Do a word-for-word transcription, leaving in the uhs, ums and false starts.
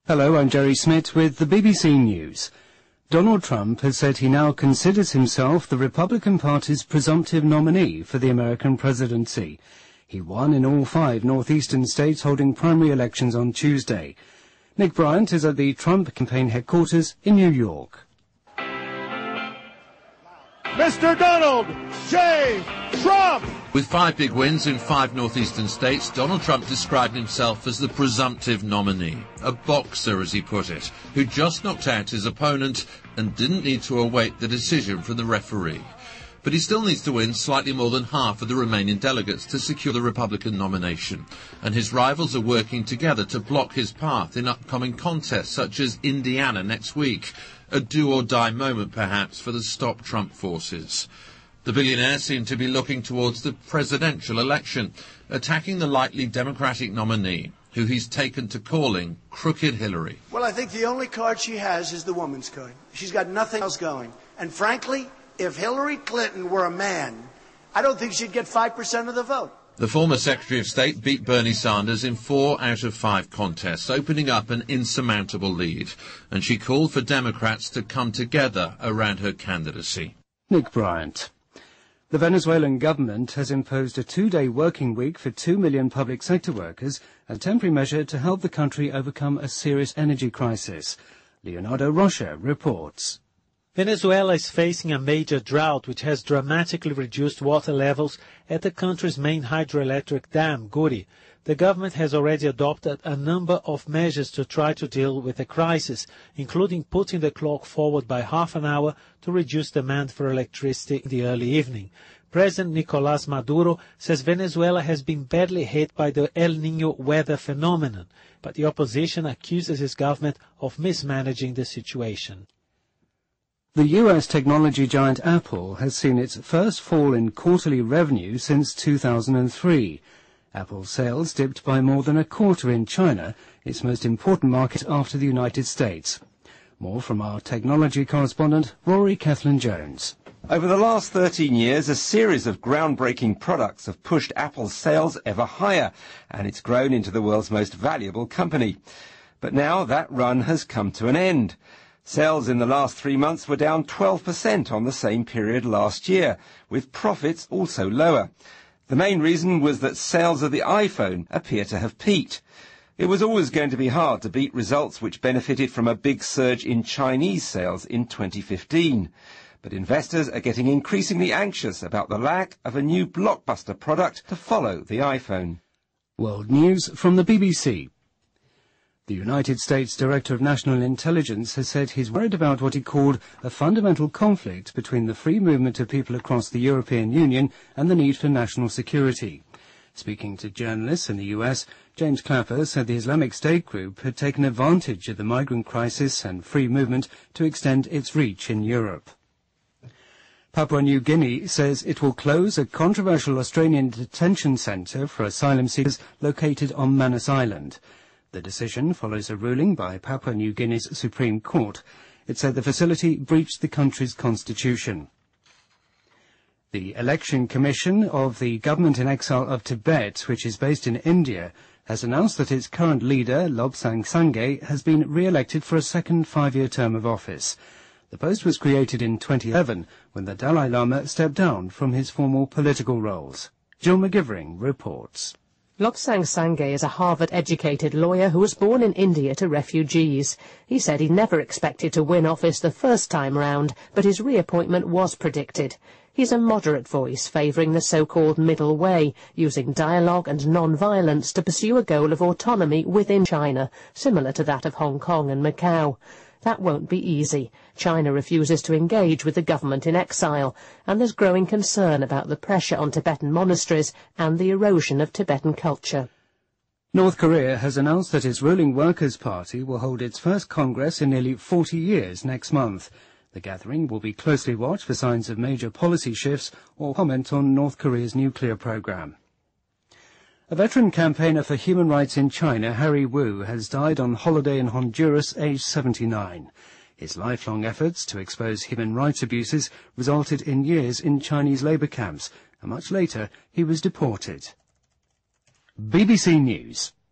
Hello, I'm Jerry Smith with the B B C News. Donald Trump has said he now considers himself the Republican Party's presumptive nominee for the American presidency. He won in all five northeastern states holding primary elections on Tuesday. Nick Bryant is at the Trump campaign headquarters in New York. Mister Donald J. Trump! With five big wins in five northeastern states, Donald Trump described himself as the presumptive nominee, a boxer, as he put it, who just knocked out his opponent and didn't need to await the decision from the referee. But he still needs to win slightly more than half of the remaining delegates to secure the Republican nomination, and his rivals are working together to block his path in upcoming contests such as Indiana next week, a do-or-die moment perhaps for the Stop Trump forces. The billionaire seemed to be looking towards the presidential election, attacking the likely Democratic nominee, who he's taken to calling Crooked Hillary. Well, I think the only card she has is the woman's card. She's got nothing else going. And frankly, if Hillary Clinton were a man, I don't think she'd get five percent of the vote. The former Secretary of State beat Bernie Sanders in four out of five contests, opening up an insurmountable lead. And she called for Democrats to come together around her candidacy. Nick Bryant. The Venezuelan government has imposed a two-day working week for two million public sector workers, a temporary measure to help the country overcome a serious energy crisis. Leonardo Rocha reports. Venezuela is facing a major drought which has dramatically reduced water levels at the country's main hydroelectric dam, Guri. The government has already adopted a number of measures to try to deal with the crisis, including putting the clock forward by half an hour to reduce demand for electricity in the early evening. President Nicolás Maduro says Venezuela has been badly hit by the El Niño weather phenomenon, but the opposition accuses his government of mismanaging the situation. The U S technology giant Apple has seen its first fall in quarterly revenue since two thousand three. Apple's sales dipped by more than a quarter in China, its most important market after the United States. More from our technology correspondent, Rory Kethlen-Jones. Over the last thirteen years, a series of groundbreaking products have pushed Apple's sales ever higher, and it's grown into the world's most valuable company. But now that run has come to an end. Sales in the last three months were down twelve percent on the same period last year, with profits also lower. The main reason was that sales of the iPhone appear to have peaked. It was always going to be hard to beat results which benefited from a big surge in Chinese sales in twenty fifteen. But investors are getting increasingly anxious about the lack of a new blockbuster product to follow the iPhone. World News from the B B C. The United States Director of National Intelligence has said he's worried about what he called a fundamental conflict between the free movement of people across the European Union and the need for national security. Speaking to journalists in the U S, James Clapper said the Islamic State group had taken advantage of the migrant crisis and free movement to extend its reach in Europe. Papua New Guinea says it will close a controversial Australian detention centre for asylum seekers located on Manus Island. The decision follows a ruling by Papua New Guinea's Supreme Court. It said the facility breached the country's constitution. The Election Commission of the Government in Exile of Tibet, which is based in India, has announced that its current leader, Lobsang Sangay, has been re-elected for a second five-year term of office. The post was created in twenty eleven, when the Dalai Lama stepped down from his formal political roles. Jill McGivering reports. Lobsang Sangay is a Harvard-educated lawyer who was born in India to refugees. He said he never expected to win office the first time round, but his reappointment was predicted. He's a moderate voice favouring the so-called middle way, using dialogue and non-violence to pursue a goal of autonomy within China, similar to that of Hong Kong and Macau. That won't be easy. China refuses to engage with the government in exile, and there's growing concern about the pressure on Tibetan monasteries and the erosion of Tibetan culture. North Korea has announced that its ruling Workers' Party will hold its first Congress in nearly forty years next month. The gathering will be closely watched for signs of major policy shifts or comment on North Korea's nuclear program. A veteran campaigner for human rights in China, Harry Wu, has died on holiday in Honduras, aged seventy-nine. His lifelong efforts to expose human rights abuses resulted in years in Chinese labour camps, and much later he was deported. B B C News.